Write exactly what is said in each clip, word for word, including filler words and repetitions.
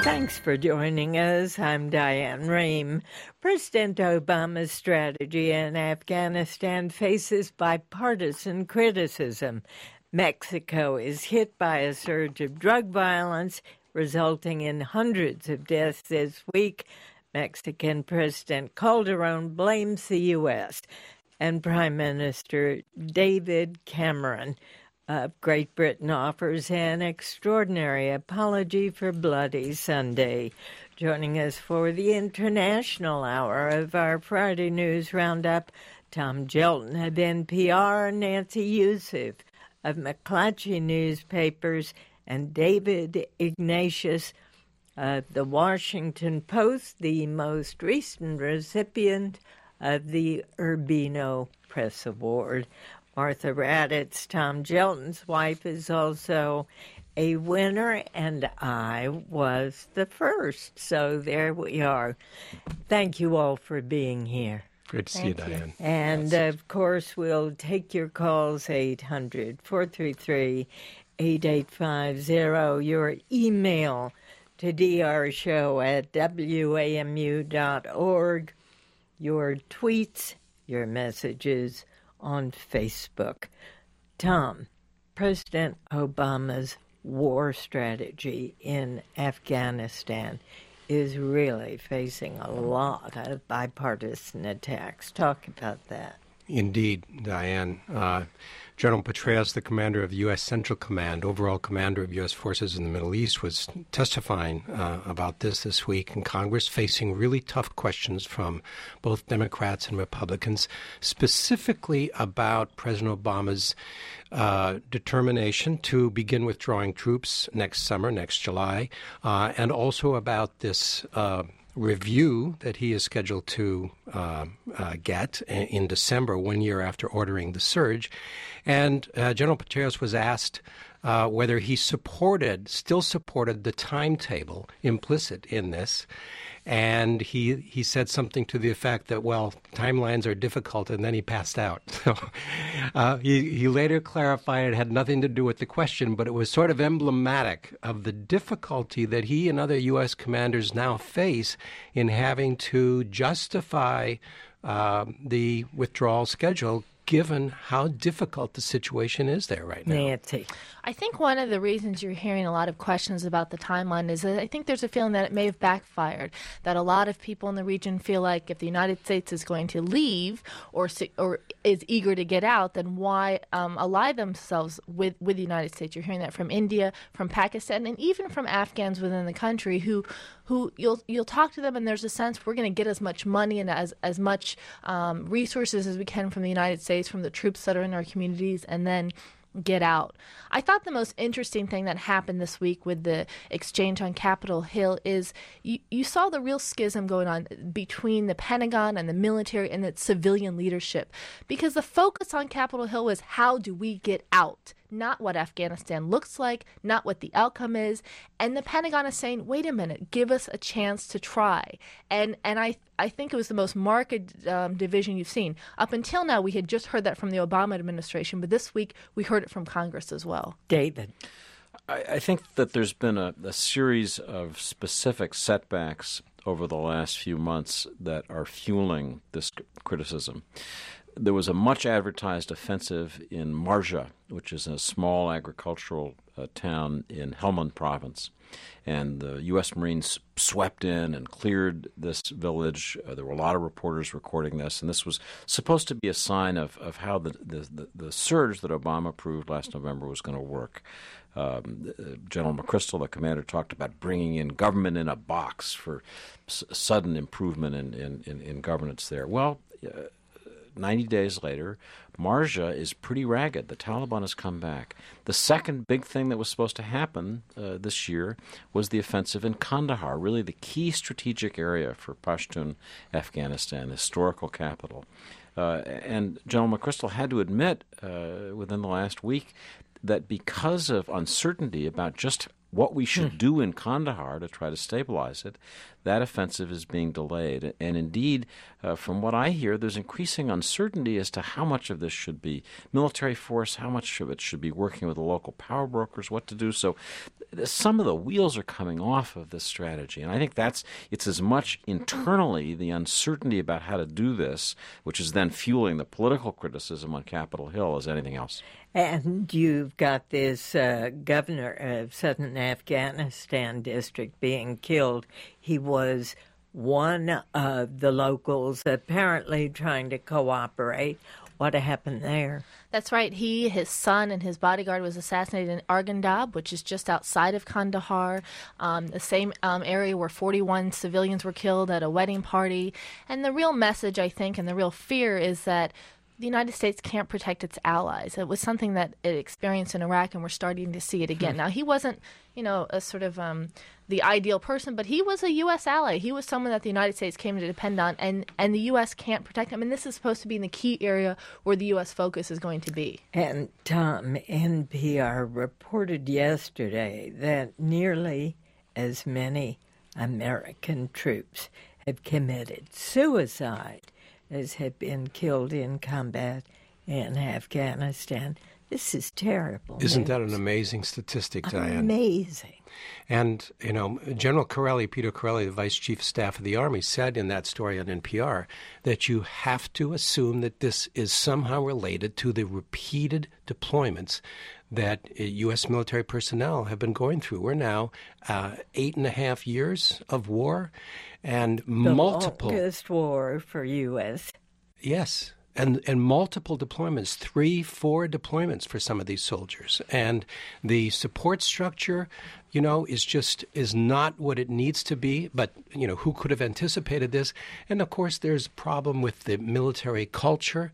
Thanks for joining us. I'm Diane Rehm. President Obama's strategy in Afghanistan faces bipartisan criticism. Mexico is hit by a surge of drug violence, resulting in hundreds of deaths this week. Mexican President Calderon blames the U S, and Prime Minister David Cameron of Great Britain offers an extraordinary apology for Bloody Sunday. Joining us for the international hour of our Friday News Roundup, Tom Gelton of N P R, Nancy Youssef of McClatchy Newspapers, and David Ignatius of the Washington Post, the most recent recipient of the Urbino Press Award. Martha Raddatz, Tom Gelton's wife, is also a winner, and I was the first. So there we are. Thank you all for being here. Great to see you, Diane. And, yes. of course, we'll take your calls, eight hundred, four three three, eight eight five zero, your email to drshow at w a m u dot org, your tweets, your messages on Facebook. Tom, President Obama's war strategy in Afghanistan is really facing a lot of bipartisan attacks. Talk about that. Indeed, Diane. Uh, General Petraeus, the commander of the U S. Central Command, overall commander of U S forces in the Middle East, was testifying uh, about this this week in Congress, facing really tough questions from both Democrats and Republicans, specifically about President Obama's uh, determination to begin withdrawing troops next summer, next July, uh, and also about this uh review that he is scheduled to uh, uh, get in December, one year after ordering the surge. And uh, General Petraeus was asked uh, whether he supported, still supported the timetable implicit in this. And he he said something to the effect that, well, timelines are difficult, and then he passed out. So uh, he, he later clarified it had nothing to do with the question, but it was sort of emblematic of the difficulty that he and other U S commanders now face in having to justify uh, the withdrawal schedule, given how difficult the situation is there right now. Nancy. I think one of the reasons you're hearing a lot of questions about the timeline is that I think there's a feeling that it may have backfired, that a lot of people in the region feel like if the United States is going to leave or or is eager to get out, then why um, ally themselves with, with the United States? You're hearing that from India, from Pakistan, and even from Afghans within the country who who you'll you'll talk to them and there's a sense we're going to get as much money and as, as much um, resources as we can from the United States, from the troops that are in our communities, and then get out. I thought the most interesting thing that happened this week with the exchange on Capitol Hill is you, you saw the real schism going on between the Pentagon and the military and the civilian leadership, because the focus on Capitol Hill was how do we get out, not what Afghanistan looks like, not what the outcome is. And the Pentagon is saying, wait a minute, give us a chance to try. And and I I think it was the most marked um, division you've seen. Up until now, we had just heard that from the Obama administration, but this week we heard it from Congress as well. David. I, I think that there's been a, a series of specific setbacks over the last few months that are fueling this criticism. There was a much advertised offensive in Marja, which is a small agricultural uh, town in Helmand province. And the U S. Marines swept in and cleared this village. Uh, there were a lot of reporters recording this, and this was supposed to be a sign of, of how the, the, the, the surge that Obama approved last November was going to work. Um, General McChrystal, the commander, talked about bringing in government in a box for s- sudden improvement in, in, in, in governance there. Well, uh, ninety days later, Marja is pretty ragged. The Taliban has come back. The second big thing that was supposed to happen uh, this year was the offensive in Kandahar, really the key strategic area for Pashtun Afghanistan, historical capital. Uh, and General McChrystal had to admit uh, within the last week that because of uncertainty about just what we should hmm. do in Kandahar to try to stabilize it, that offensive is being delayed. And indeed, uh, from what I hear, there's increasing uncertainty as to how much of this should be military force, how much of it should be working with the local power brokers, what to do. So some of the wheels are coming off of this strategy. And I think that's it's as much internally the uncertainty about how to do this, which is then fueling the political criticism on Capitol Hill, as anything else. And you've got this uh, governor of southern Afghanistan district being killed. He was one of the locals apparently trying to cooperate. What happened there? That's right. He, his son, and his bodyguard was assassinated in Arghandab, which is just outside of Kandahar, um, the same um, area where forty-one civilians were killed at a wedding party. And the real message, I think, and the real fear is that the United States can't protect its allies. It was something that it experienced in Iraq, and we're starting to see it again. Hmm. Now, he wasn't, you know, a sort of um, the ideal person, but he was a U S ally. He was someone that the United States came to depend on, and, and the U S can't protect him. And this is supposed to be in the key area where the U S focus is going to be. And, Tom, N P R reported yesterday that nearly as many American troops have committed suicide as have been killed in combat in Afghanistan. This is terrible. Isn't news. that an amazing statistic, Diane? Amazing. And, you know, General Corelli, Peter Corelli, the Vice Chief of Staff of the Army, said in that story on N P R that you have to assume that this is somehow related to the repeated deployments that U S military personnel have been going through. We're now uh, eight and a half years of war and the multiple... The longest war for U S Yes. And and multiple deployments, three, four deployments for some of these soldiers. And the support structure, you know, is just is not what it needs to be. But, you know, who could have anticipated this? And, of course, there's a problem with the military culture,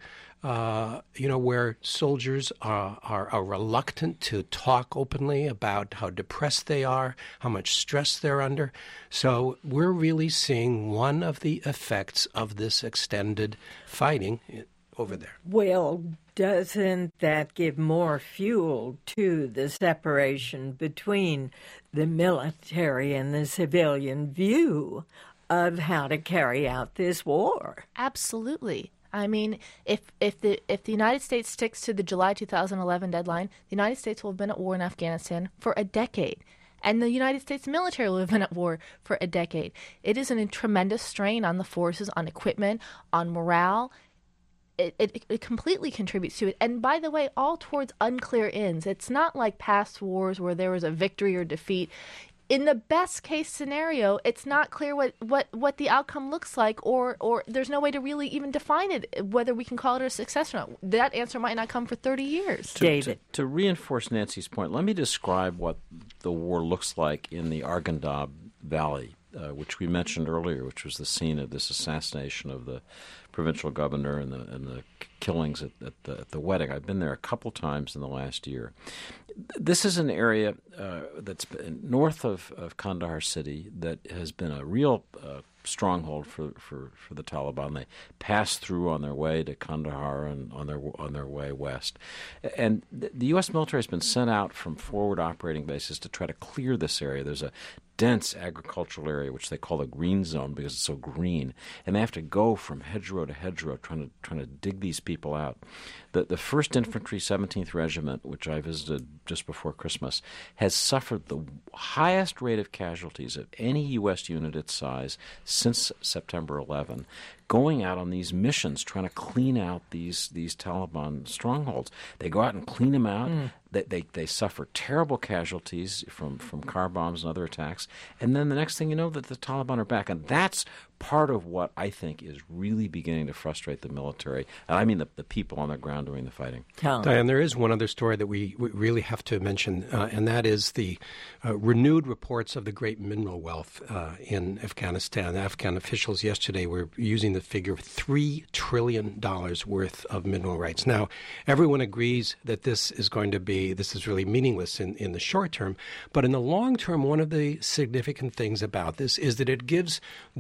uh, you know, where soldiers are, are, are reluctant to talk openly about how depressed they are, how much stress they're under. So we're really seeing one of the effects of this extended fighting over there. Well, doesn't that give more fuel to the separation between the military and the civilian view of how to carry out this war? Absolutely. I mean, if if the if the United States sticks to the July two thousand eleven deadline, the United States will have been at war in Afghanistan for a decade. And the United States military will have been at war for a decade. It is a tremendous strain on the forces, on equipment, on morale. It, it, it completely contributes to it. And by the way, all towards unclear ends. It's not like past wars where there was a victory or defeat. In the best case scenario, it's not clear what, what, what the outcome looks like, or, or there's no way to really even define it, whether we can call it a success or not. That answer might not come for thirty years. To, David. To, to reinforce Nancy's point, let me describe what the war looks like in the Arghandab Valley, uh, which we mentioned earlier, which was the scene of this assassination of the provincial governor and the, and the killings at, at, the, at the wedding. I've been there a couple times in the last year. This is an area uh, that's been north of, of Kandahar city that has been a real uh, stronghold for, for, for the Taliban. They pass through on their way to Kandahar and on their on their way west. And the U S military has been sent out from forward operating bases to try to clear this area. There's a dense agricultural area, which they call the green zone because it's so green, and they have to go from hedgerow to hedgerow trying to trying to dig these people out. The the First Infantry seventeenth Regiment, which I visited just before Christmas, has suffered the highest rate of casualties of any U S unit its size since September eleventh, going out on these missions trying to clean out these these Taliban strongholds. They go out and clean them out. Mm. They, they they suffer terrible casualties from, from car bombs and other attacks. And then the next thing you know, that the Taliban are back. And that's part of what I think is really beginning to frustrate the military. And I mean the, the people on the ground doing the fighting. Oh. Diane, there is one other story that we, we really have to mention, uh, and that is the uh, renewed reports of the great mineral wealth uh, in Afghanistan. Afghan officials yesterday were using the figure of three trillion dollars worth of mineral rights. Now, everyone agrees that this is going to be, this is really meaningless in, in the short term, but in the long term, one of the significant things about this is that it gives those countries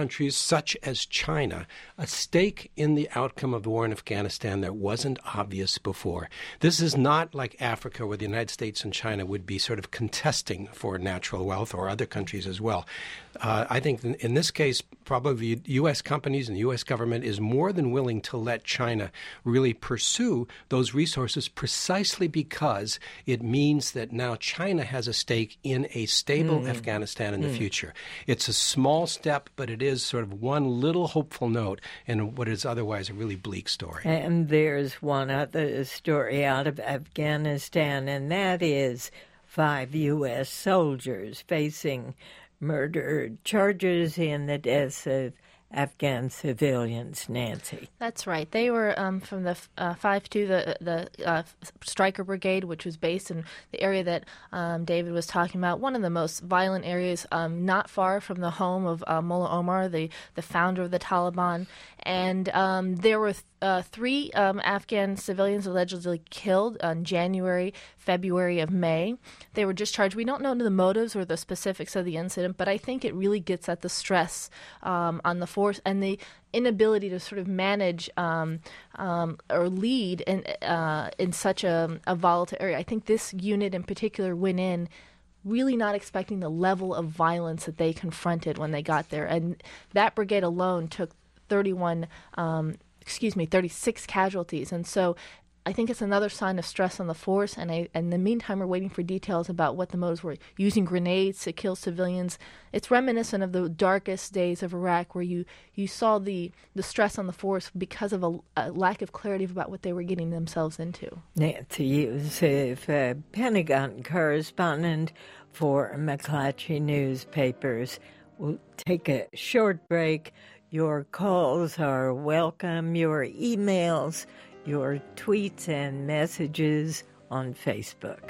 countries, such as China, a stake in the outcome of the war in Afghanistan that wasn't obvious before. This is not like Africa, where the United States and China would be sort of contesting for natural wealth, or other countries as well. Uh, I think in, in this case, probably U S companies and the U S government is more than willing to let China really pursue those resources, precisely because it means that now China has a stake in a stable mm. Afghanistan in mm. the future. It's a small step, but it is sort of one little hopeful note in what is otherwise a really bleak story. And there's one other story out of Afghanistan, and that is five U S soldiers facing murder charges in the deaths of Afghan civilians. Nancy. That's right. They were um, from the uh, five two, the the uh, Stryker Brigade, which was based in the area that um, David was talking about, one of the most violent areas, um, not far from the home of uh, Mullah Omar, the, the founder of the Taliban. And um, there were th- uh, three um, Afghan civilians allegedly killed in January, February of May. They were discharged. We don't know the motives or the specifics of the incident, but I think it really gets at the stress um, on the force and the inability to sort of manage um, um, or lead in, uh, in such a, a volatile area. I think this unit in particular went in really not expecting the level of violence that they confronted when they got there. And that brigade alone took thirty-one, um, excuse me, thirty-six casualties. And so I think it's another sign of stress on the force. And I, in the meantime, we're waiting for details about what the motives were. Using grenades to kill civilians. It's reminiscent of the darkest days of Iraq, where you, you saw the, the stress on the force because of a, a lack of clarity about what they were getting themselves into. Nancy Youssef, a Pentagon correspondent for McClatchy Newspapers. We'll take a short break. Your calls are welcome, your emails, your tweets and messages on Facebook.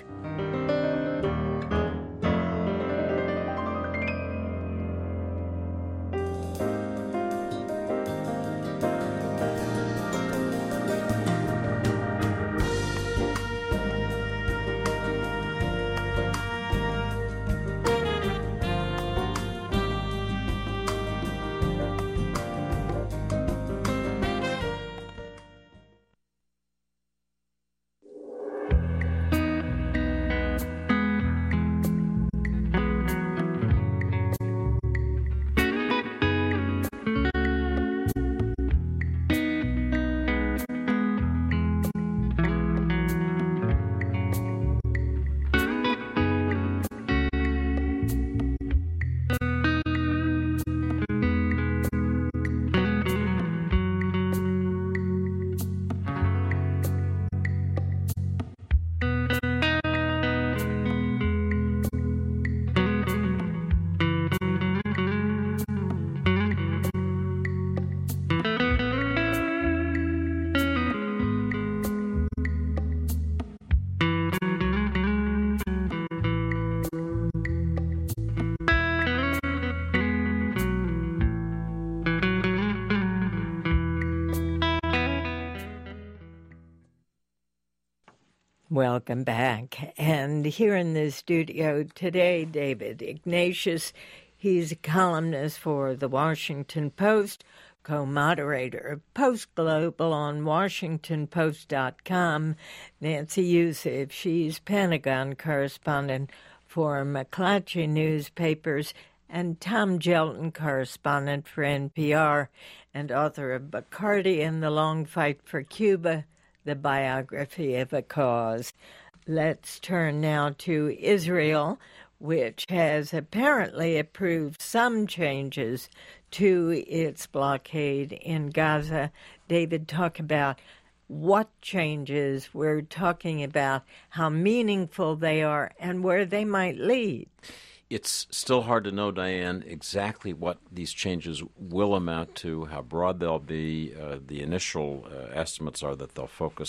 Welcome back. And here in the studio today, David Ignatius. He's a columnist for The Washington Post, co-moderator of Post Global on Washington Post dot com. Nancy Youssef, she's Pentagon correspondent for McClatchy Newspapers, and Tom Gelton, correspondent for N P R and author of Bacardi and the Long Fight for Cuba, the biography of a cause. Let's turn now to Israel, which has apparently approved some changes to its blockade in Gaza. David, talk about what changes. We're talking about how meaningful they are and where they might lead. It's still hard to know, Diane, exactly what these changes will amount to, how broad they'll be. Uh, the initial uh, estimates are that they'll focus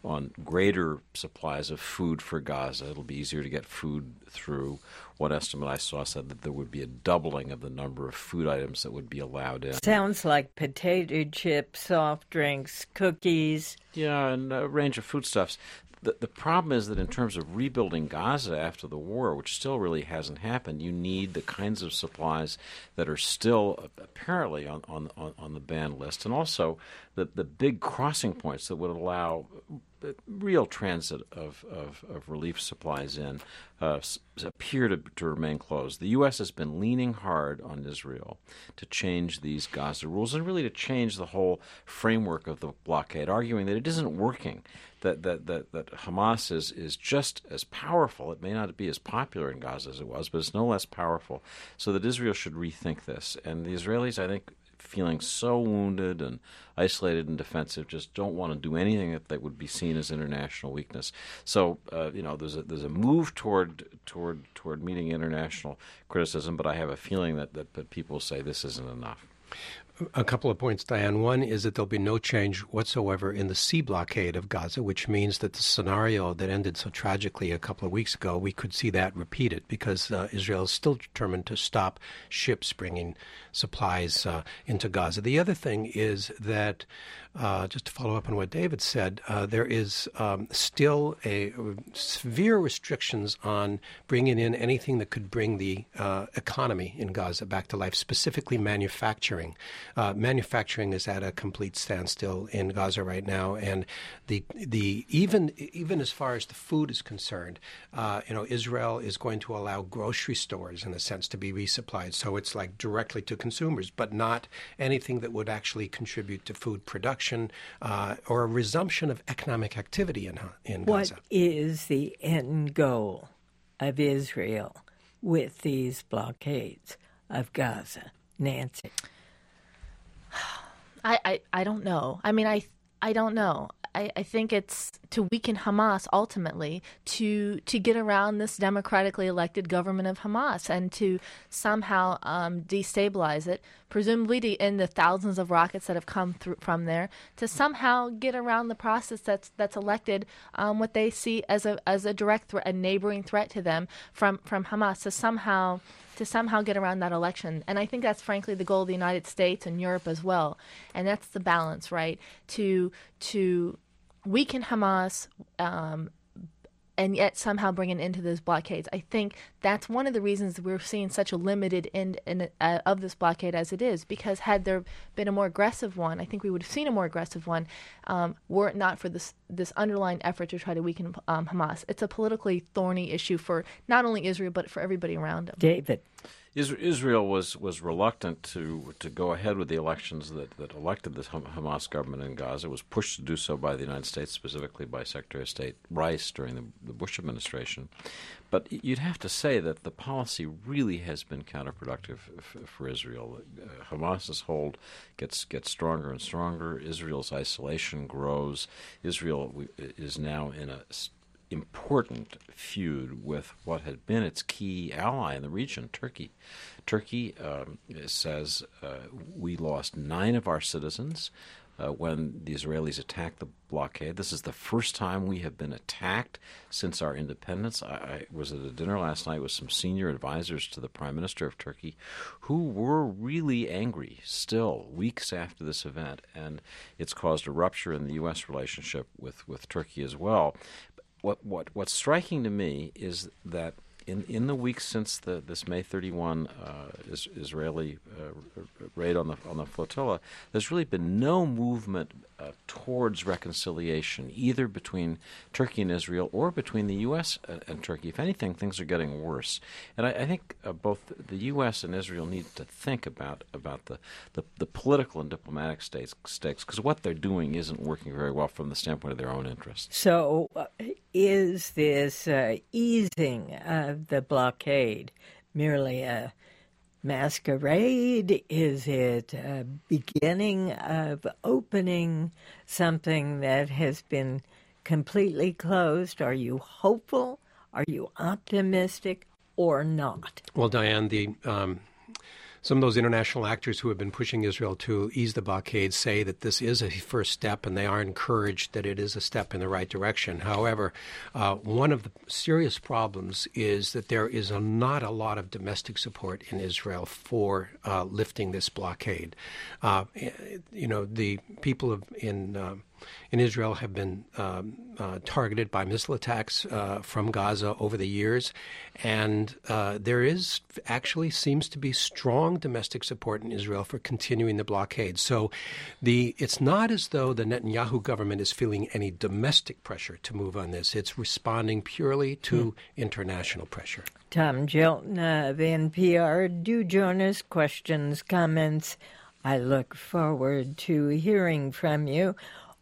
on greater supplies of food for Gaza. It'll be easier to get food through. One estimate I saw said that there would be a doubling of the number of food items that would be allowed in. Sounds like potato chips, soft drinks, cookies. Yeah, and a range of foodstuffs. The, the problem is that in terms of rebuilding Gaza after the war, which still really hasn't happened, you need the kinds of supplies that are still apparently on, on, on the banned list, and also the, the big crossing points that would allow real transit of, of, of relief supplies in uh, appear to, to remain closed. The U S has been leaning hard on Israel to change these Gaza rules and really to change the whole framework of the blockade, arguing that it isn't working, that that, that, that Hamas is, is just as powerful. It may not be as popular in Gaza as it was, but it's no less powerful, so that Israel should rethink this. And the Israelis, I think, feeling so wounded and isolated and defensive, just don't want to do anything that, that would be seen as international weakness. So, uh, you know, there's a there's a move toward toward toward meeting international criticism, but I have a feeling that, that, that people say this isn't enough. A couple of points, Diane. One is that there'll be no change whatsoever in the sea blockade of Gaza, which means that the scenario that ended so tragically a couple of weeks ago, we could see that repeated because uh, Israel is still determined to stop ships bringing supplies uh, into Gaza. The other thing is that, uh, just to follow up on what David said, uh, there is um, still a uh, severe restrictions on bringing in anything that could bring the uh, economy in Gaza back to life, specifically manufacturing. Uh, manufacturing is at a complete standstill in Gaza right now, and the the even even as far as the food is concerned, uh, you know, Israel is going to allow grocery stores, in a sense, to be resupplied. So it's like directly to consumers, but not anything that would actually contribute to food production uh, or a resumption of economic activity in in Gaza. What is the end goal of Israel with these blockades of Gaza, Nancy? I, I, I don't know. I mean, I I don't know. I, I think it's to weaken Hamas ultimately, to to get around this democratically elected government of Hamas and to somehow um, destabilize it, presumably to, in the thousands of rockets that have come through from there, to somehow get around the process that's that's elected um, what they see as a as a direct threat, a neighboring threat to them from, from Hamas, to somehow to somehow get around that election. And I think that's frankly the goal of the United States and Europe as well. And that's the balance, right? To to weaken Hamas um, and yet somehow bring an end to those blockades. I think that's one of the reasons we're seeing such a limited end in, uh, of this blockade as it is, because had there been a more aggressive one, I think we would have seen a more aggressive one, um, were it not for this this underlying effort to try to weaken um, Hamas. It's a politically thorny issue for not only Israel, but for everybody around them. David. Israel was, was reluctant to to go ahead with the elections that, that elected the Hamas government in Gaza. It was pushed to do so by the United States, specifically by Secretary of State Rice during the, the Bush administration. But you'd have to say that the policy really has been counterproductive f- for Israel. Uh, Hamas's hold gets gets stronger and stronger. Israel's isolation grows. Israel is now in a important feud with what had been its key ally in the region, Turkey. Turkey um, says uh, we lost nine of our citizens uh, when the Israelis attacked the blockade. This is the first time we have been attacked since our independence. I, I was at a dinner last night with some senior advisors to the Prime Minister of Turkey who were really angry still weeks after this event, and it's caused a rupture in the U S relationship with, with Turkey as well. What what what's striking to me is that in, in the weeks since the this May thirty-first uh, is, Israeli uh, raid on the on the flotilla, there's really been no movement uh, towards reconciliation, either between Turkey and Israel or between the U S and, and Turkey. If anything, things are getting worse. And I, I think uh, both the U S and Israel need to think about about the, the, the political and diplomatic stakes, stakes, because what they're doing isn't working very well from the standpoint of their own interests. So uh, is this uh, easing of the blockade merely a masquerade? Is it a beginning of opening something that has been completely closed? Are you hopeful? Are you optimistic or not? Well, Diane, the um, some of those international actors who have been pushing Israel to ease the blockade say that this is a first step, and they are encouraged that it is a step in the right direction. However, uh, one of the serious problems is that there is a, not a lot of domestic support in Israel for uh, lifting this blockade. Uh, you know, the people of, in uh, in Israel have been um, uh, targeted by missile attacks uh, from Gaza over the years, and uh, there is actually seems to be strong domestic support in Israel for continuing the blockade. So the it's not as though the Netanyahu government is feeling any domestic pressure to move on this. It's responding purely to mm. international pressure. Tom Gilton of N P R, do join us. Questions, comments. I look forward to hearing from you.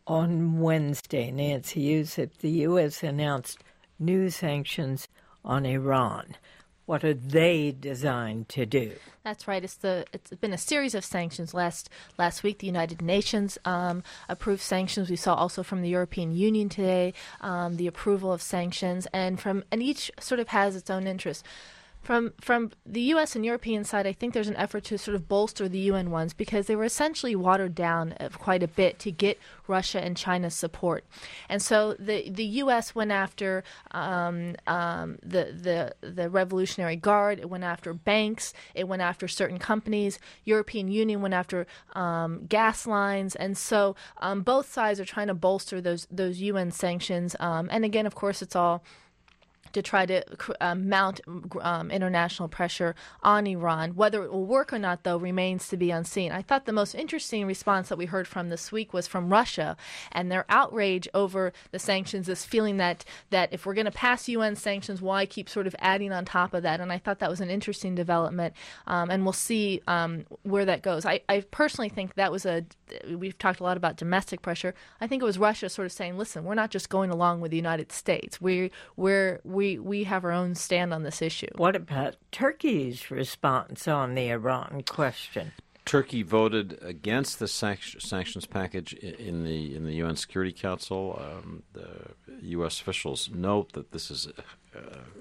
On Wednesday, Nancy Youssef, the U S announced new sanctions on Iran. What are they designed to do? That's right. It's the it's been a series of sanctions. Last last week, the United Nations um, approved sanctions. We saw also from the European Union today um, the approval of sanctions, and from and each sort of has its own interest. From from the U S and European side, I think there's an effort to sort of bolster the U N ones because they were essentially watered down quite a bit to get Russia and China's support. And so the the U S went after um, um, the the the Revolutionary Guard. It went after banks. It went after certain companies. European Union went after um, gas lines. And so um, both sides are trying to bolster those those U N sanctions. Um, and again, of course, it's all to try to um, mount um, international pressure on Iran. Whether it will work or not, though, remains to be unseen. I thought the most interesting response that we heard from this week was from Russia and their outrage over the sanctions, this feeling that, that if we're going to pass U N sanctions, why keep sort of adding on top of that? And I thought that was an interesting development, um, and we'll see um, where that goes. I, I personally think that was a, we've talked a lot about domestic pressure. I think it was Russia sort of saying, listen, we're not just going along with the United States. We, we're, we We, we have our own stand on this issue. What about Turkey's response on the Iran question? Turkey voted against the sanct- sanctions package in the in the U N Security Council. Um, the U S officials note that this is a,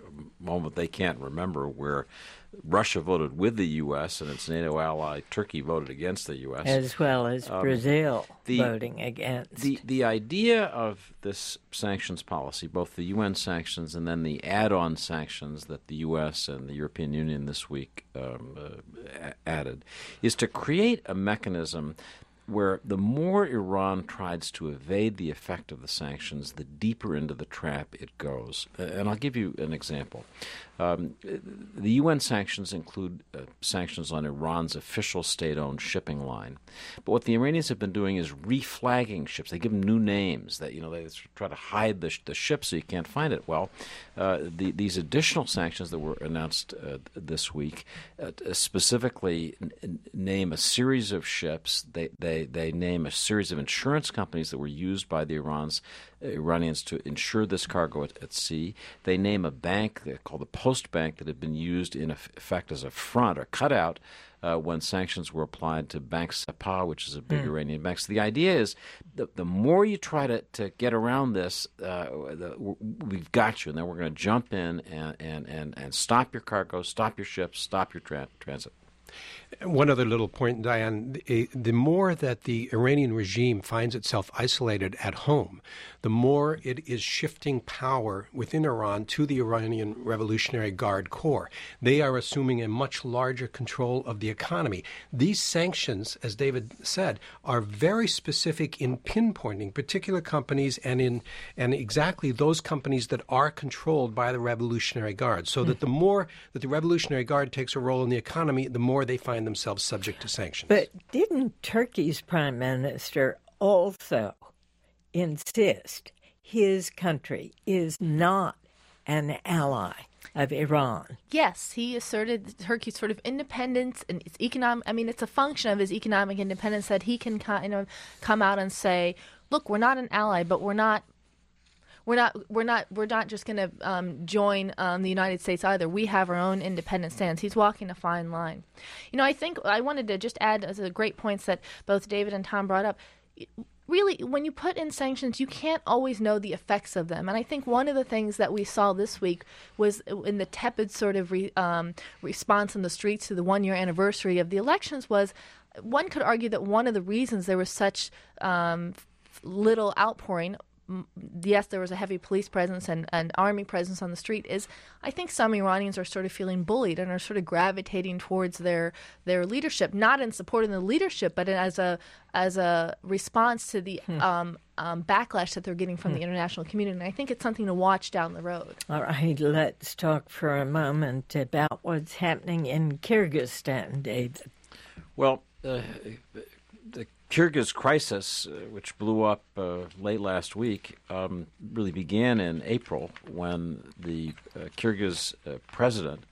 a moment they can't remember where Russia voted with the U S and its NATO ally Turkey voted against the U S. As well as um, Brazil the, voting against. The, the idea of this sanctions policy, both the U N sanctions and then the add-on sanctions that the U S and the European Union this week um, uh, added, is to create a mechanism where the more Iran tries to evade the effect of the sanctions, the deeper into the trap it goes. And I'll give you an example. Um, the U N sanctions include uh, sanctions on Iran's official state-owned shipping line. But what the Iranians have been doing is reflagging ships. They give them new names. That you know they try to hide the, sh- the ship so you can't find it. Well, uh, the, these additional sanctions that were announced uh, this week uh, specifically n- name a series of ships. They, they they name a series of insurance companies that were used by the Irans, uh, Iranians to insure this cargo at, at sea. They name a bank called the Post Bank that had been used in effect as a front or cutout uh, when sanctions were applied to Bank Sepah, which is a big mm. Iranian bank. So the idea is that the more you try to, to get around this, uh, the, we've got you, and then we're going to jump in and, and, and, and stop your cargo, stop your ships, stop your tra- transit. One other little point, Diane, the, the more that the Iranian regime finds itself isolated at home, the more it is shifting power within Iran to the Iranian Revolutionary Guard Corps. They are assuming a much larger control of the economy. These sanctions, as David said, are very specific in pinpointing particular companies and in and exactly those companies that are controlled by the Revolutionary Guard, so mm. that the more that the Revolutionary Guard takes a role in the economy, the more they find themselves subject to sanctions. But didn't Turkey's prime minister also insist his country is not an ally of Iran? Yes, he asserted Turkey's sort of independence and its economic. I mean, it's a function of his economic independence that he can kind of come out and say, "Look, we're not an ally, but we're not." We're not. We're not. We're not just going to um, join um, the United States either. We have our own independent stance. He's walking a fine line. You know, I think I wanted to just add as a great points that both David and Tom brought up. really, when you put in sanctions, you can't always know the effects of them. And I think one of the things that we saw this week was in the tepid sort of re, um, response in the streets to the one-year anniversary of the elections was, one could argue that one of the reasons there was such um, little outpouring, yes, there was a heavy police presence and, and army presence on the street, is I think some Iranians are sort of feeling bullied and are sort of gravitating towards their their leadership, not in supporting the leadership, but as a as a response to the hmm. um, um, backlash that they're getting from hmm. the international community. And I think it's something to watch down the road. All right, let's talk for a moment about what's happening in Kyrgyzstan, David. Well, uh, the Kyrgyz crisis, uh, which blew up uh, late last week, um, really began in April when the uh, Kyrgyz uh, president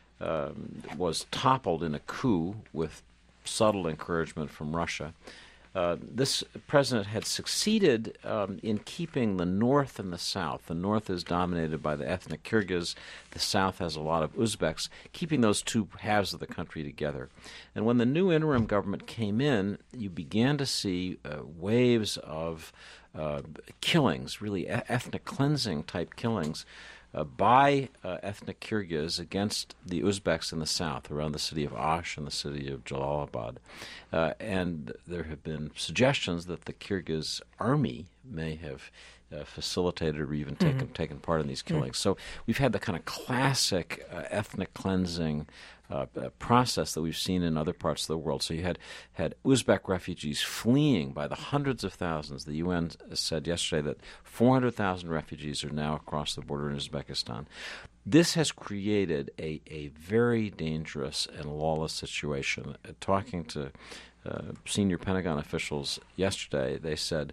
um, was toppled in a coup with subtle encouragement from Russia. Uh, this president had succeeded um, in keeping the north and the south. The north is dominated by the ethnic Kyrgyz. The south has a lot of Uzbeks, keeping those two halves of the country together. And when the new interim government came in, you began to see uh, waves of uh, killings, really e- ethnic cleansing type killings, Uh, by uh, ethnic Kyrgyz against the Uzbeks in the south, around the city of Osh and the city of Jalalabad. Uh, and there have been suggestions that the Kyrgyz army may have uh, facilitated or even taken, mm-hmm. taken part in these killings. Mm-hmm. So we've had the kind of classic uh, ethnic cleansing Uh, process that we've seen in other parts of the world. So you had, had Uzbek refugees fleeing by the hundreds of thousands. The U N said yesterday that four hundred thousand refugees are now across the border in Uzbekistan. This has created a, a very dangerous and lawless situation. Uh, talking to uh, senior Pentagon officials yesterday, they said,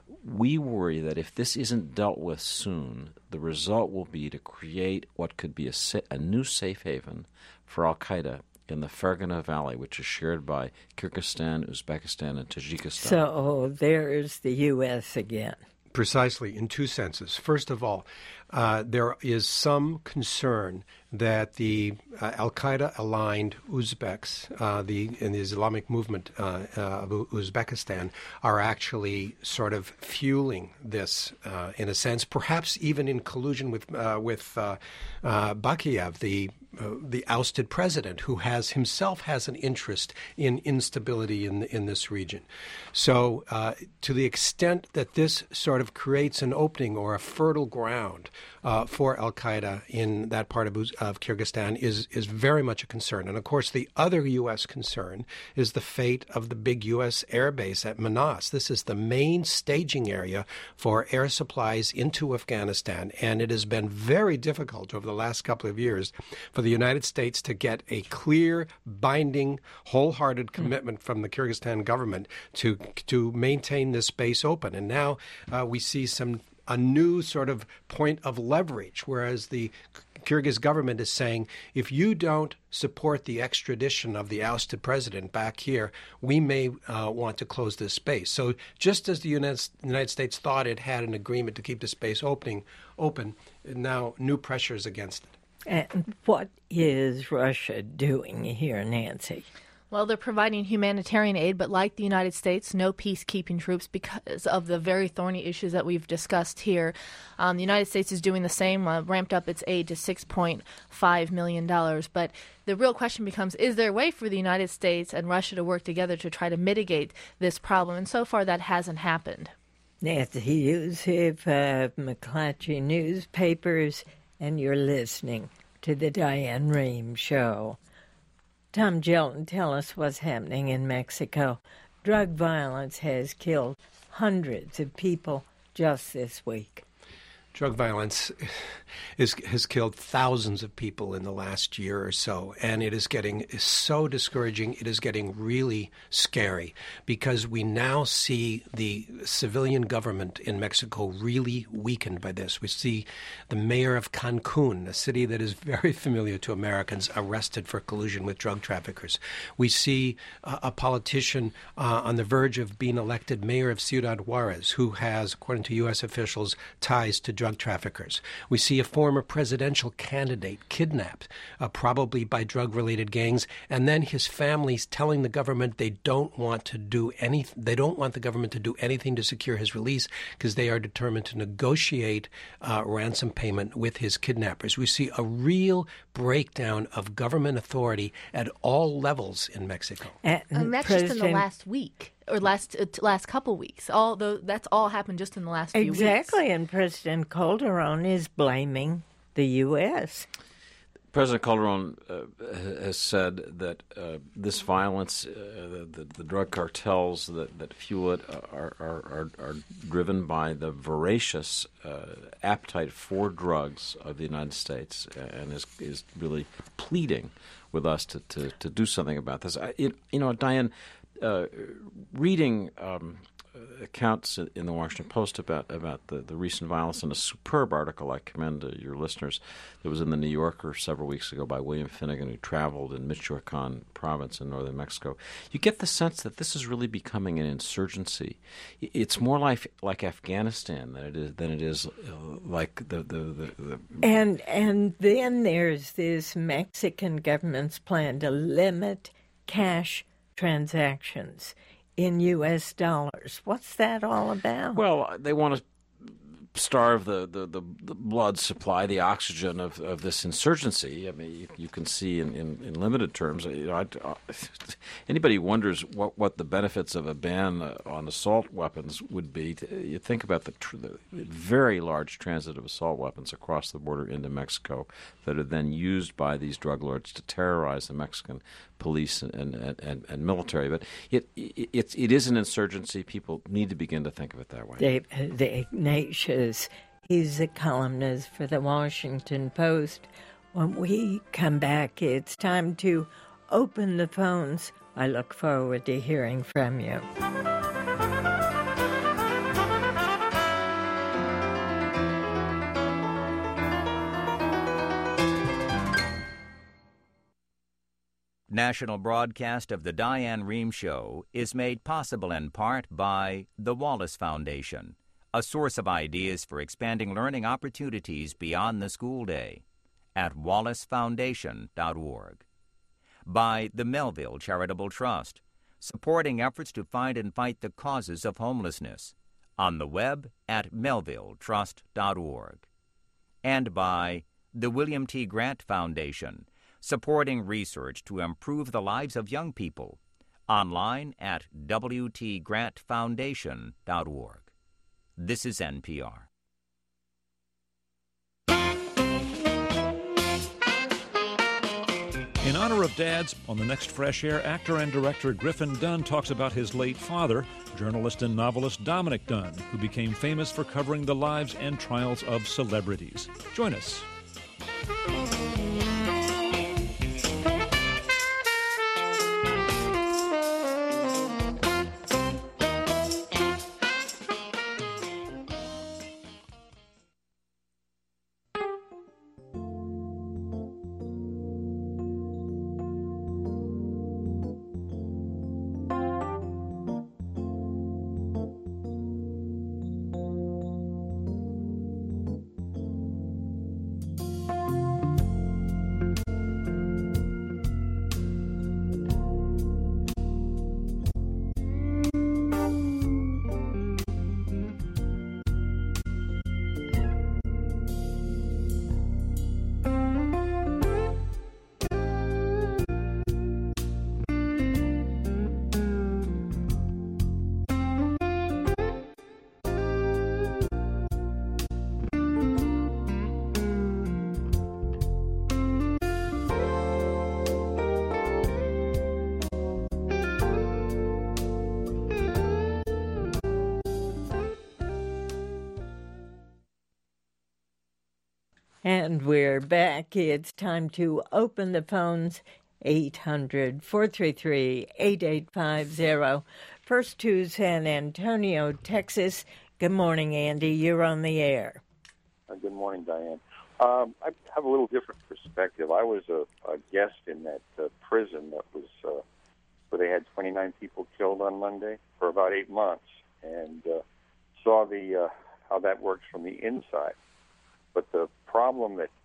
we worry that if this isn't dealt with soon, the result will be to create what could be a, sa- a new safe haven for al-Qaeda in the Fergana Valley, which is shared by Kyrgyzstan, Uzbekistan, and Tajikistan. So there's the U S again. Precisely, in two senses. First of all, uh, there is some concern that the uh, al-Qaeda-aligned Uzbeks, uh, the in the Islamic movement uh, uh, of Uzbekistan, are actually sort of fueling this, uh, in a sense, perhaps even in collusion with uh, with uh, uh, Bakiyev, the uh, the ousted president, who has himself has an interest in instability in in this region. So, uh, to the extent that this sort of creates an opening or a fertile ground uh, for al-Qaeda in that part of, of Kyrgyzstan is is very much a concern. And of course, the other U S concern is the fate of the big U S air base at Manas. This is the main staging area for air supplies into Afghanistan, and it has been very difficult over the last couple of years for the United States to get a clear, binding, wholehearted commitment from the Kyrgyzstan government to to maintain this base open. And now uh, we see some a new sort of point of leverage, whereas the Kyrgyz government is saying, if you don't support the extradition of the ousted president back here, we may uh, want to close this space. So just as the United, United States thought it had an agreement to keep the space opening open, now new pressures against it. And what is Russia doing here, Nancy? Well, they're providing humanitarian aid, but like the United States, no peacekeeping troops because of the very thorny issues that we've discussed here. Um, the United States is doing the same, uh, ramped up its aid to six point five million dollars. But the real question becomes, is there a way for the United States and Russia to work together to try to mitigate this problem? And so far, that hasn't happened. Nancy Youssef of McClatchy Newspapers, and you're listening to The Diane Rehm Show. Tom Gjelten, tell us what's happening in Mexico. Drug violence has killed hundreds of people just this week. Drug violence is, has killed thousands of people in the last year or so, and it is getting is so discouraging. It is getting really scary because we now see the civilian government in Mexico really weakened by this. We see the mayor of Cancun, a city that is very familiar to Americans, arrested for collusion with drug traffickers. We see uh, a politician uh, on the verge of being elected mayor of Ciudad Juarez who has, according to U S officials, ties to drug drug traffickers. We see a former presidential candidate kidnapped, uh, probably by drug-related gangs, and then his family's telling the government they don't want to do any, they don't want the government to do anything to secure his release because they are determined to negotiate uh, ransom payment with his kidnappers. We see a real breakdown of government authority at all levels in Mexico. And, and that's President... just in the last week. Or last uh, last couple weeks. All the, that's all happened just in the last few exactly. weeks. Exactly, and President Calderon is blaming the U S President Calderon uh, has said that uh, this violence, uh, the, the drug cartels that, that fuel it, are, are, are, are driven by the voracious uh, appetite for drugs of the United States, and is is really pleading with us to, to, to do something about this. I, it, you know, Diane, Uh, reading um, accounts in the Washington Post about about the, the recent violence, and a superb article I commend to your listeners that was in the New Yorker several weeks ago by William Finnegan, who traveled in Michoacan province in northern Mexico. You get the sense that this is really becoming an insurgency. It's more like like Afghanistan than it is than it is uh, like the the, the, the and and then there's this Mexican government's plan to limit cash transactions in U S dollars. What's that all about? Well, they want to starve the, the, the, the blood supply, the oxygen of, of this insurgency. I mean, you, you can see in, in, in limited terms. You know, I, uh, anybody wonders what, what the benefits of a ban uh, on assault weapons would be. To, you think about the, tr- the very large transit of assault weapons across the border into Mexico that are then used by these drug lords to terrorize the Mexican police and and, and, and military. But it, it it it is an insurgency. People need to begin to think of it that way. Dave, the Ignatius, he's a columnist for the Washington Post. When we come back, it's time to open the phones. I look forward to hearing from you. National broadcast of the Diane Rehm Show is made possible in part by the Wallace Foundation, a source of ideas for expanding learning opportunities beyond the school day, at wallace foundation dot org. By the Melville Charitable Trust, supporting efforts to find and fight the causes of homelessness, on the web at melville trust dot org. And by the William T. Grant Foundation, supporting research to improve the lives of young people, online at w t grant foundation dot org. This is N P R. In honor of dads, on the next Fresh Air, actor and director Griffin Dunne talks about his late father, journalist and novelist Dominick Dunne, who became famous for covering the lives and trials of celebrities. Join us. And we're back. It's time to open the phones, eight hundred, four three three, eight eight five zero. First to San Antonio, Texas. Good morning, Andy. You're on the air. Uh, good morning, Diane. Um, I have a little different perspective. I was a, a guest in that uh, prison that was uh, where they had twenty-nine people killed on Monday for about eight months, and uh, saw the uh, how that works from the inside. But the problem that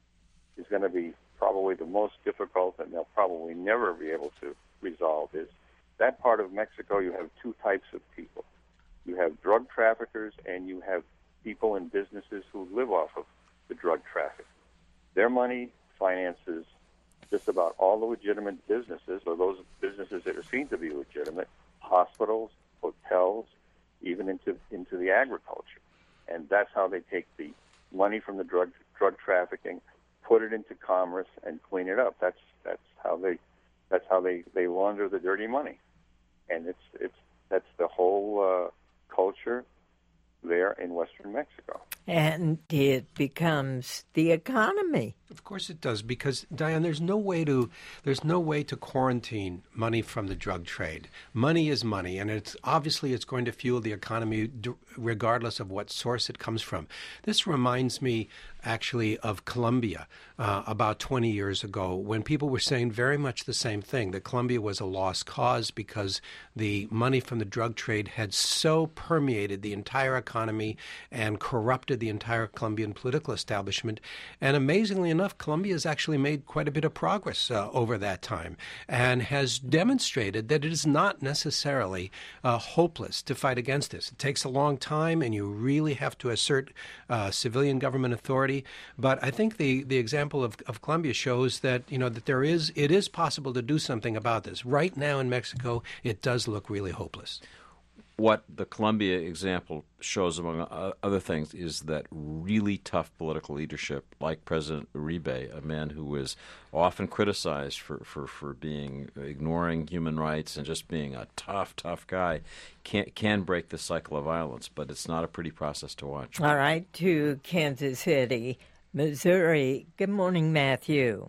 is going to be probably the most difficult and they'll probably never be able to resolve is that part of Mexico, you have two types of people. You have drug traffickers and you have people and businesses who live off of the drug traffic. Their money finances just about all the legitimate businesses, or those businesses that are seen to be legitimate, hospitals, hotels, even into into the agriculture. And that's how they take the money from the drug drug trafficking, put it into commerce, and clean it up. That's that's how they that's how they, they launder the dirty money. And it's it's that's the whole uh, culture there in Western Mexico. And it becomes the economy. Of course it does, because Diane, there's no way to there's no way to quarantine money from the drug trade. Money is money, and it's obviously it's going to fuel the economy regardless of what source it comes from. This reminds me actually of Colombia uh, about twenty years ago, when people were saying very much the same thing, that Colombia was a lost cause because the money from the drug trade had so permeated the entire economy and corrupted the entire Colombian political establishment. And amazingly enough, Colombia has actually made quite a bit of progress uh, over that time and has demonstrated that it is not necessarily uh, hopeless to fight against this. It takes a long time, and you really have to assert uh, civilian government authority. But I think the, the example of, of Colombia shows that, you know, that there is it is possible to do something about this. Right now in Mexico, it does look really hopeless. What the Colombia example shows, among other things, is that really tough political leadership, like President Uribe, a man who was often criticized for, for, for being ignoring human rights and just being a tough, tough guy, can can break the cycle of violence. But it's not a pretty process to watch. All right, to Kansas City, Missouri. Good morning, Matthew.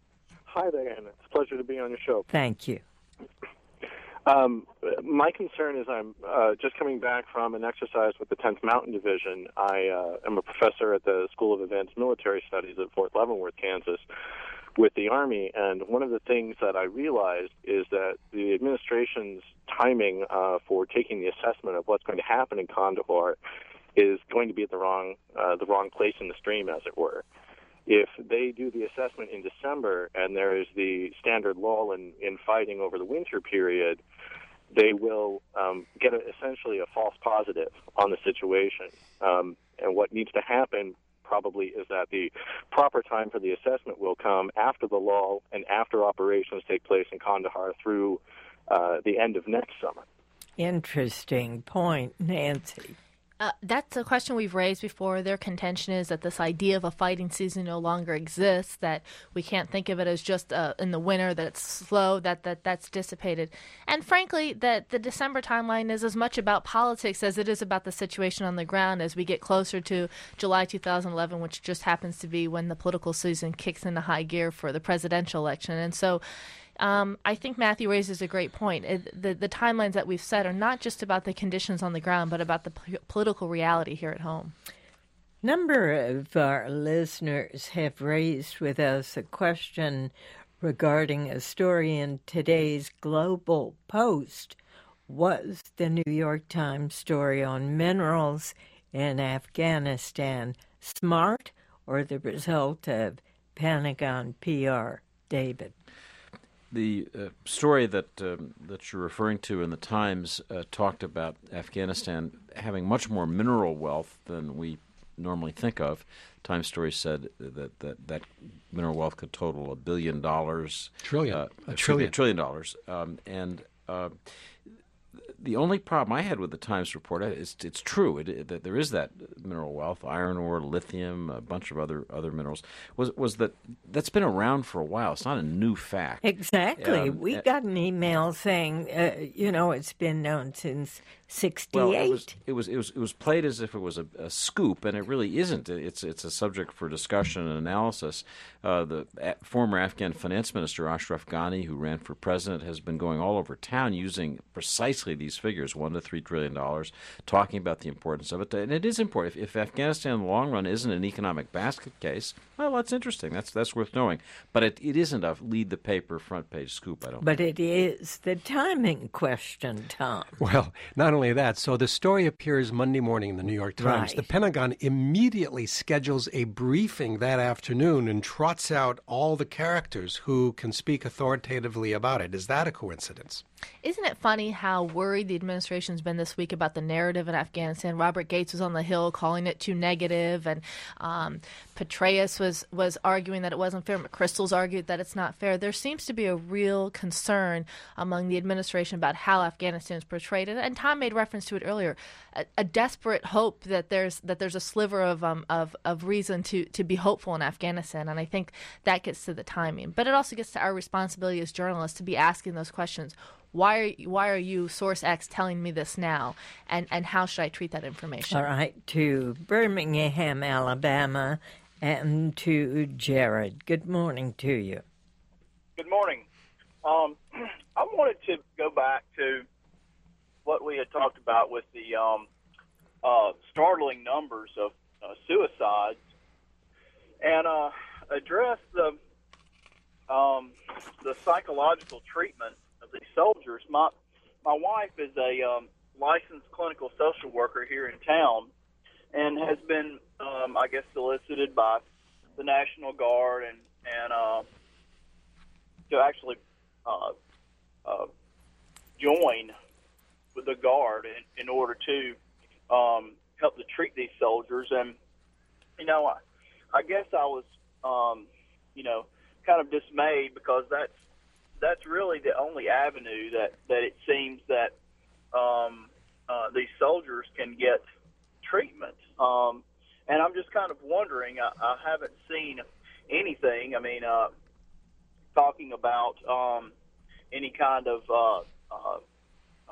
Hi, Diane. It's a pleasure to be on your show. Thank you. Um, my concern is I'm uh, just coming back from an exercise with the tenth Mountain Division. I uh, am a professor at the School of Advanced Military Studies at Fort Leavenworth, Kansas, with the Army. And one of the things that I realized is that the administration's timing uh, for taking the assessment of what's going to happen in Kandahar is going to be at the wrong, uh, the wrong place in the stream, as it were. If they do the assessment in December and there is the standard lull in, in fighting over the winter period, they will um, get a, essentially a false positive on the situation. Um, and what needs to happen probably is that the proper time for the assessment will come after the lull and after operations take place in Kandahar through uh, the end of next summer. Interesting point, Nancy. Uh, that's a question we've raised before. Their contention is that this idea of a fighting season no longer exists, that we can't think of it as just uh, in the winter, that it's slow, that, that that's dissipated. And frankly, that the December timeline is as much about politics as it is about the situation on the ground as we get closer to July two thousand eleven, which just happens to be when the political season kicks into high gear for the presidential election. And so Um, I think Matthew raises a great point. It, the, the timelines that we've set are not just about the conditions on the ground, but about the p- political reality here at home. Number of our listeners have raised with us a question regarding a story in today's Global Post. Was the New York Times story on minerals in Afghanistan smart or the result of Pentagon P R? David. The uh, story that um, that you're referring to in the Times uh, talked about Afghanistan having much more mineral wealth than we normally think of. Times story said that that, that mineral wealth could total a billion dollars. Trillion. Uh, a trillion. A trillion dollars. Um, and uh, the only problem I had with the Times report is it's true it, it, that there is that mineral wealth, iron ore, lithium, a bunch of other other minerals. Was was that that's been around for a while? It's not a new fact. Exactly. Um, we uh, got an email saying, uh, you know, it's been known since sixty-eight. Well, it was, it was it was it was played as if it was a, a scoop, and it really isn't. It's it's a subject for discussion and analysis. Uh, the a, former Afghan finance minister Ashraf Ghani, who ran for president, has been going all over town using precisely these figures, one to three trillion dollars, talking about the importance of it. And it is important. If, if Afghanistan in the long run isn't an economic basket case, well, that's interesting. That's that's worth knowing. But it, it isn't a lead the paper front page scoop. I don't. But think. it is the timing question, Tom. Well, not only that, so the story appears Monday morning in the New York Times. Right. The Pentagon immediately schedules a briefing that afternoon and trots out all the characters who can speak authoritatively about it. Is that a coincidence? Isn't it funny how worried the administration's been this week about the narrative in Afghanistan? Robert Gates was on the Hill calling it too negative, and um, Petraeus was, was arguing that it wasn't fair. McChrystal's argued that it's not fair. There seems to be a real concern among the administration about how Afghanistan is portrayed, and, and Tom made reference to it earlier. A, a desperate hope that there's that there's a sliver of um, of of reason to to be hopeful in Afghanistan, and I think that gets to the timing. But it also gets to our responsibility as journalists to be asking those questions. Why are, why are you, Source X, telling me this now? And, and how should I treat that information? All right, to Birmingham, Alabama, and to Jared. Good morning to you. Good morning. Um, I wanted to go back to what we had talked about with the um, uh, startling numbers of uh, suicides and uh, address the um, the psychological treatment of these soldiers. My my wife is a um, licensed clinical social worker here in town, and has been, um, I guess, solicited by the National Guard and and uh, to actually uh, uh, join with the Guard in, in order to um, help to treat these soldiers. And you know, I, I guess I was, um, you know, kind of dismayed because that's. That's really the only avenue that, that it seems that um, uh, these soldiers can get treatment. Um, and I'm just kind of wondering, I, I haven't seen anything, I mean, uh, talking about um, any kind of uh, uh, uh,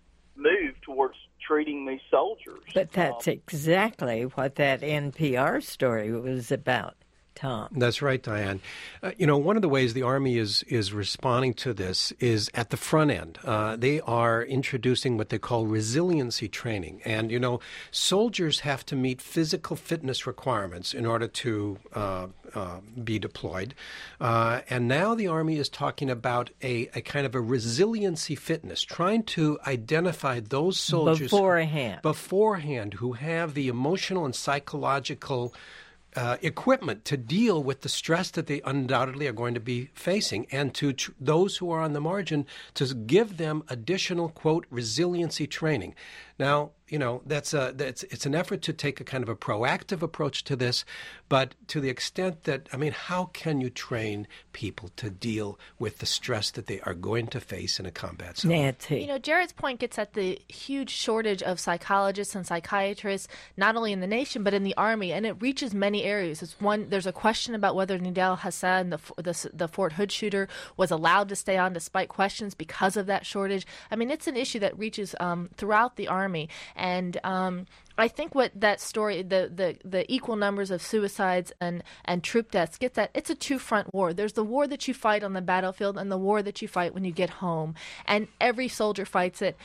move towards treating these soldiers. But that's um, exactly what that N P R story was about. Tom. That's right, Diane. Uh, you know, one of the ways the Army is is responding to this is at the front end. Uh, they are introducing what they call resiliency training. And, you know, soldiers have to meet physical fitness requirements in order to uh, uh, be deployed. Uh, and now the Army is talking about a, a kind of a resiliency fitness, trying to identify those soldiers beforehand, beforehand who have the emotional and psychological Uh, equipment to deal with the stress that they undoubtedly are going to be facing, and to tr- those who are on the margin, to give them additional, quote, resiliency training. Now, you know, that's a, that's it's an effort to take a kind of a proactive approach to this, but to the extent that, I mean, how can you train people to deal with the stress that they are going to face in a combat zone? Nancy. You know, Jared's point gets at the huge shortage of psychologists and psychiatrists, not only in the nation, but in the Army, and it reaches many areas. It's one, there's a question about whether Nidal Hassan, the, the, the Fort Hood shooter, was allowed to stay on despite questions because of that shortage. I mean, it's an issue that reaches um, throughout the Army. And um, I think what that story, the, the, the equal numbers of suicides and, and troop deaths gets at, it's a two-front war. There's the war that you fight on the battlefield and the war that you fight when you get home. And every soldier fights it.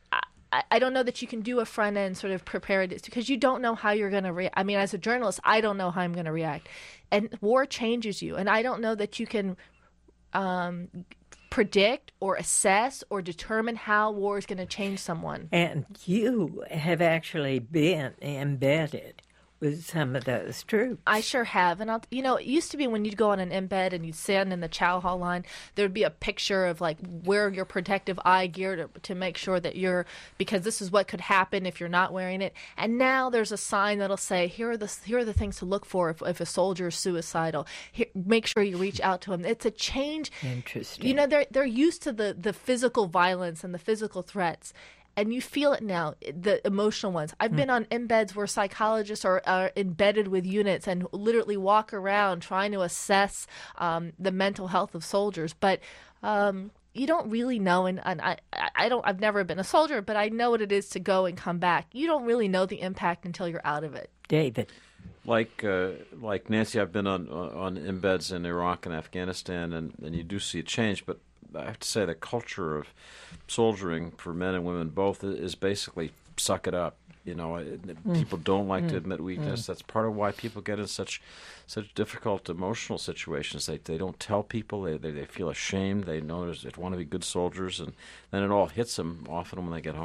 I, I don't know that you can do a front-end sort of preparedness because you don't know how you're going to react. I mean, as a journalist, I don't know how I'm going to react. And war changes you. And I don't know that you can um, predict or assess or determine how war is going to change someone. And you have actually been embedded with some of those troops. I sure have. And, I'll, you know, it used to be when you'd go on an embed and you'd stand in the chow hall line, there would be a picture of, like, wear your protective eye gear to, to make sure that you're, because this is what could happen if you're not wearing it. And now there's a sign that'll say, here are the here are the things to look for if, if a soldier is suicidal. Here, make sure you reach out to him. It's a change. Interesting. You know, they're, they're used to the, the physical violence and the physical threats. And you feel it now, the emotional ones. I've mm. been on embeds where psychologists are, are embedded with units and literally walk around trying to assess um, the mental health of soldiers. But um, you don't really know, and, and I, I don't. I've never been a soldier, but I know what it is to go and come back. You don't really know the impact until you're out of it. David. Like uh, like Nancy, I've been on on embeds in Iraq and Afghanistan, and, and you do see a change, but I have to say the culture of soldiering for men and women both is basically suck it up. You know, mm. people don't like mm. to admit weakness. Mm. That's part of why people get in such such difficult emotional situations. They they don't tell people. They they, they feel ashamed. They know they want to be good soldiers, and then it all hits them often when they get home.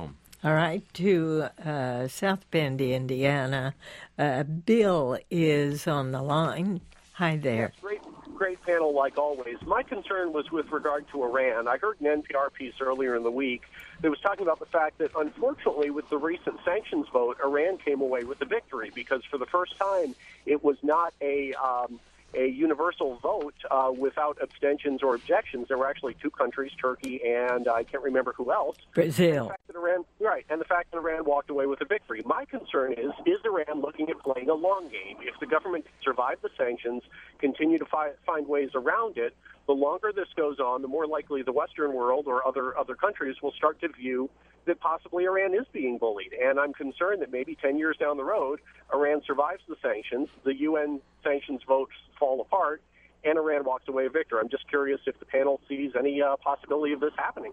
All right, to uh, South Bend, Indiana. Uh, Bill is on the line. Hi there. Yes, great, great panel like always. My concern was with regard to Iran. I heard an N P R piece earlier in the week that was talking about the fact that, unfortunately, with the recent sanctions vote, Iran came away with the victory because for the first time it was not a um, a universal vote uh, without abstentions or objections. There were actually two countries, Turkey and uh, I can't remember who else. Brazil. And the fact that Iran, right, and the fact that Iran walked away with a victory. My concern is, is Iran looking at playing a long game? If the government survive the sanctions, continue to fi- find ways around it, the longer this goes on, the more likely the Western world or other other countries will start to view that possibly Iran is being bullied. And I'm concerned that maybe ten years down the road, Iran survives the sanctions, the U N sanctions votes fall apart, and Iran walks away a victor. I'm just curious if the panel sees any uh, possibility of this happening.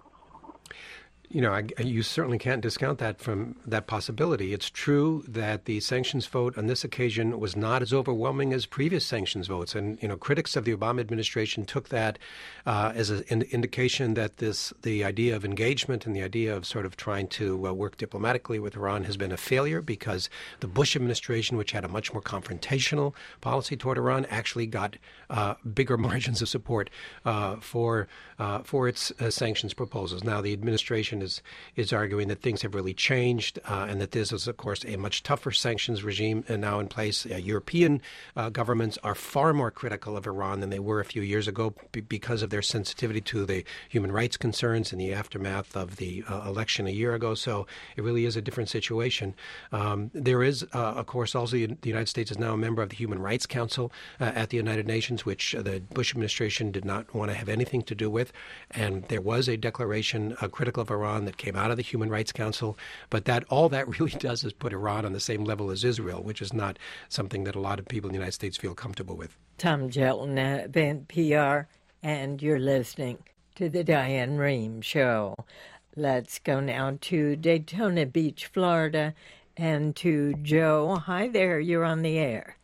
You know, I, you certainly can't discount that from that possibility. It's true that the sanctions vote on this occasion was not as overwhelming as previous sanctions votes. And, you know, critics of the Obama administration took that uh, as an in- indication that this the idea of engagement and the idea of sort of trying to uh, work diplomatically with Iran has been a failure because the Bush administration, which had a much more confrontational policy toward Iran, actually got uh, bigger margins of support uh, for, uh, for its uh, sanctions proposals. Now, the administration is is arguing that things have really changed uh, and that this is, of course, a much tougher sanctions regime uh, now in place. Uh, European uh, governments are far more critical of Iran than they were a few years ago b- because of their sensitivity to the human rights concerns in the aftermath of the uh, election a year ago. So it really is a different situation. Um, there is, uh, of course, also the United States is now a member of the Human Rights Council uh, at the United Nations, which uh, the Bush administration did not want to have anything to do with. And there was a declaration uh, critical of Iran that came out of the Human Rights Council, but that all that really does is put Iran on the same level as Israel, which is not something that a lot of people in the United States feel comfortable with. Tom Gelton of N P R, and you're listening to the Diane Rehm Show. Let's go now to Daytona Beach, Florida, and to Joe. Hi there, you're on the air.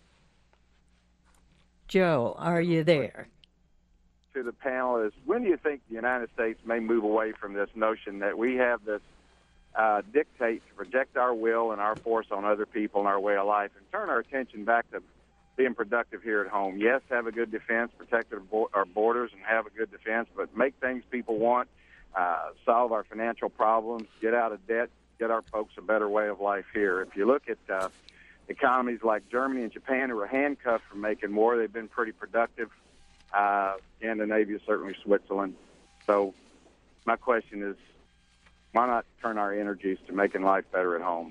Joe, are you there? To the panel is, when do you think the United States may move away from this notion that we have this uh, dictate to project our will and our force on other people and our way of life and turn our attention back to being productive here at home? Yes, have a good defense, protect our, bo- our borders and have a good defense, but make things people want, uh, solve our financial problems, get out of debt, get our folks a better way of life here. If you look at uh, economies like Germany and Japan who are handcuffed from making more, they've been pretty productive. Uh, Scandinavia, certainly Switzerland. So my question is, why not turn our energies to making life better at home?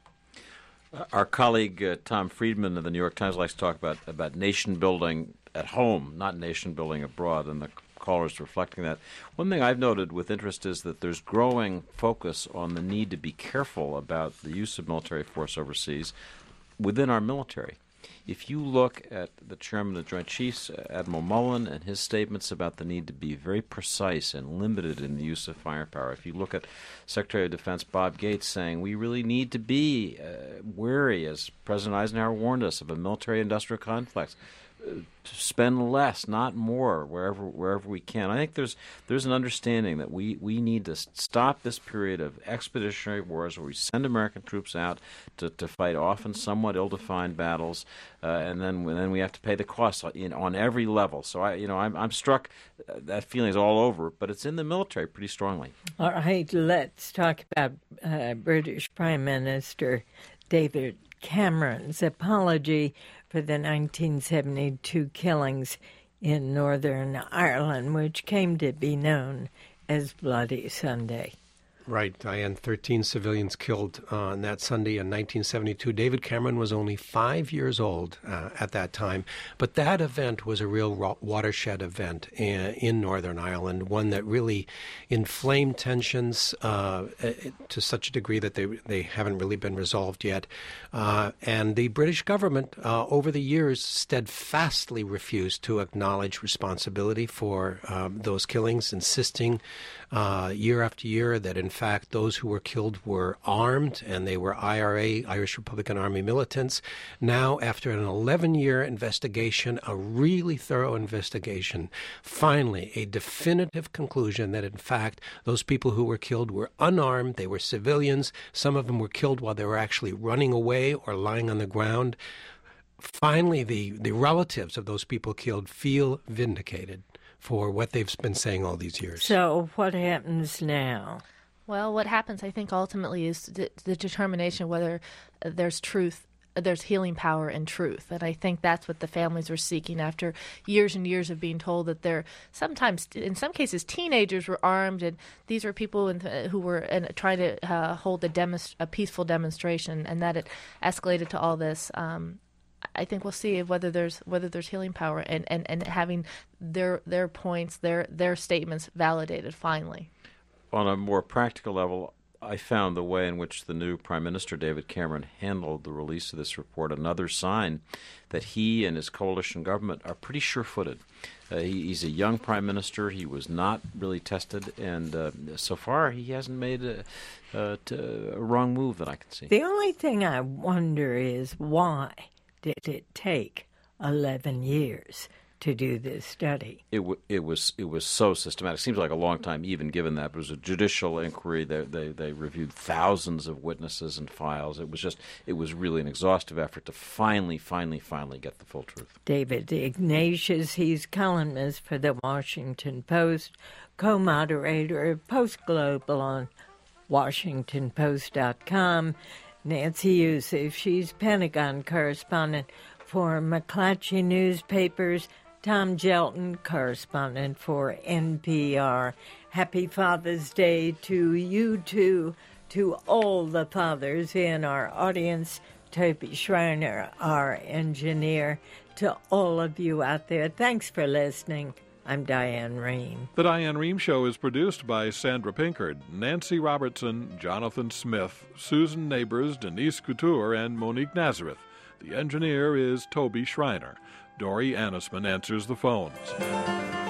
Our colleague uh, Tom Friedman of the New York Times likes to talk about, about nation building at home, not nation building abroad, and the callers reflecting that. One thing I've noted with interest is that there's growing focus on the need to be careful about the use of military force overseas within our military. If you look at the chairman of the Joint Chiefs, Admiral Mullen, and his statements about the need to be very precise and limited in the use of firepower, if you look at Secretary of Defense Bob Gates saying we really need to be uh, wary, as President Eisenhower warned us, of a military-industrial complex, uh, to spend less, not more, wherever wherever we can. I think there's there's an understanding that we, we need to stop this period of expeditionary wars where we send American troops out to, to fight often somewhat ill-defined battles, uh, and then and then we have to pay the cost in, on every level. So I you know I'm I'm struck uh, that feeling is all over, but it's in the military pretty strongly. All right, let's talk about uh, British Prime Minister David Cameron's apology for the nineteen seventy-two killings in Northern Ireland, which came to be known as Bloody Sunday. Right, Diane. thirteen civilians killed uh, on that Sunday in nineteen seventy-two. David Cameron was only five years old uh, at that time. But that event was a real watershed event in, in Northern Ireland, one that really inflamed tensions uh, to such a degree that they they haven't really been resolved yet. Uh, and the British government, uh, over the years, steadfastly refused to acknowledge responsibility for um, those killings, insisting uh, year after year that, in fact, those who were killed were armed and they were I R A, Irish Republican Army militants. Now, after an eleven-year investigation, a really thorough investigation, finally a definitive conclusion that, in fact, those people who were killed were unarmed, they were civilians. Some of them were killed while they were actually running away or lying on the ground. Finally, the, the relatives of those people killed feel vindicated for what they've been saying all these years. So what happens now? Well, what happens, I think, ultimately is the, the determination whether there's truth, there's healing power in truth. And I think that's what the families are seeking after years and years of being told that they're sometimes, in some cases, teenagers were armed, and these were people in, uh, who were in, trying to uh, hold a, demonst- a peaceful demonstration, and that it escalated to all this. Um, I think we'll see whether there's whether there's healing power and, and, and having their their points, their their statements validated finally. On a more practical level, I found the way in which the new Prime Minister, David Cameron, handled the release of this report another sign that he and his coalition government are pretty sure-footed. Uh, he, he's a young Prime Minister. He was not really tested, and uh, so far he hasn't made a, a, a wrong move that I can see. The only thing I wonder is why did it take eleven years to do this study? It w- it was it was so systematic. It seems like a long time, even given that. It was a judicial inquiry. They, they they reviewed thousands of witnesses and files. It was just it was really an exhaustive effort to finally, finally, finally get the full truth. David Ignatius, he's columnist for the Washington Post, co-moderator of Post Global on Washington Post dot com. Nancy Youssef, she's Pentagon correspondent for McClatchy Newspapers. Tom Gelton, correspondent for N P R. Happy Father's Day to you two, to all the fathers in our audience, Toby Schreiner, our engineer, to all of you out there. Thanks for listening. I'm Diane Rehm. The Diane Rehm Show is produced by Sandra Pinkard, Nancy Robertson, Jonathan Smith, Susan Neighbors, Denise Couture, and Monique Nazareth. The engineer is Toby Schreiner. Dory Annisman answers the phones.